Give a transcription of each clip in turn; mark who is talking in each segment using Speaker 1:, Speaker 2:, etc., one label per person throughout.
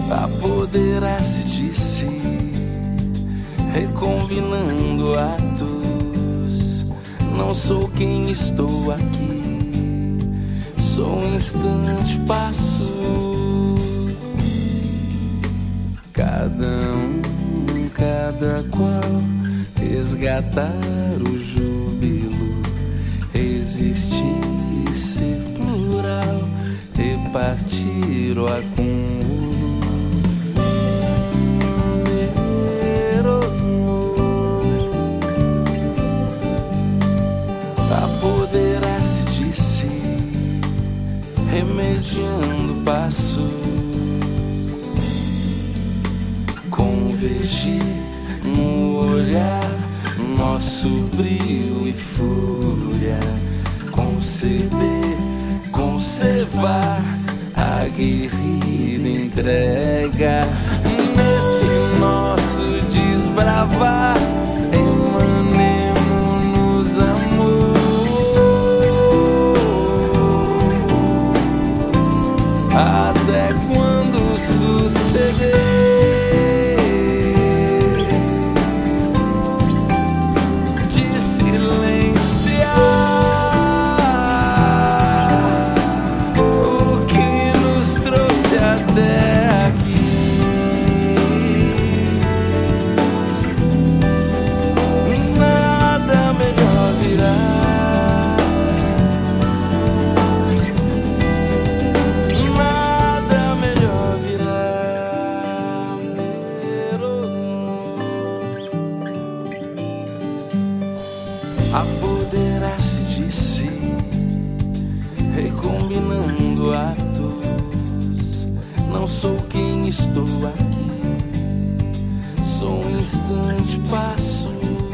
Speaker 1: apoderar-se de si, recombinando atos. Não sou quem estou aqui, sou um instante, passo. Cada qual resgatar o júbilo, existir, ser plural, repartir o acúmulo. Apoderar-se de si, remediando passos, convergir no olhar, nosso brilho e fúria, conceber, conservar, aguerrida entrega. Nesse nosso desbravar, emanemos amor, até quando suceder. Apoderar-se de si, recombinando atos. Não sou quem estou aqui, sou um instante, passo.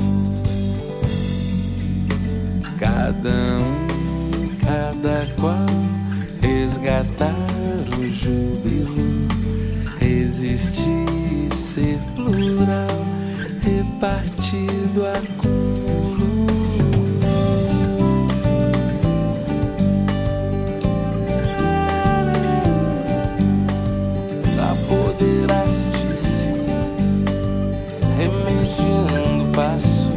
Speaker 1: Cada qual resgatar o júbilo, resistir, ser plural, repartido acúmulo. Apoderar-se de si, remediando passos,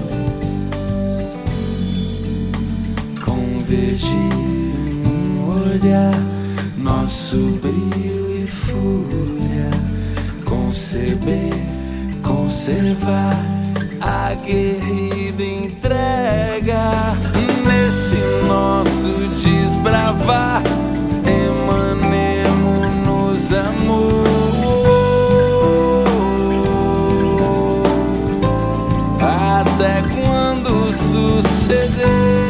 Speaker 1: convergir no olhar, nosso brilho e fúria, conceber, conservar, aguerrida entrega. Nesse nosso desbravar, emanemos-nos amor, até quando suceder.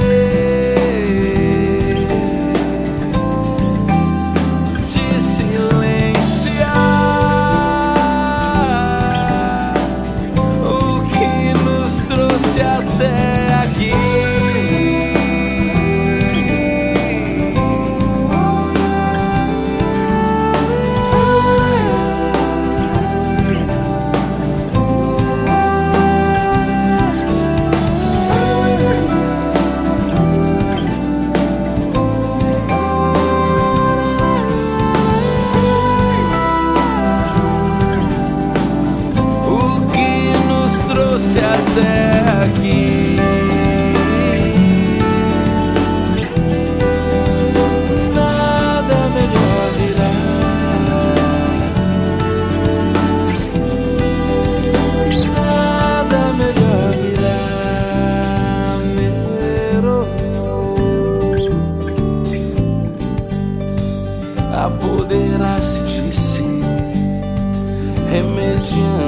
Speaker 1: Até aqui, nada melhor virá, nada melhor virá. Apoderar-se de si, remediando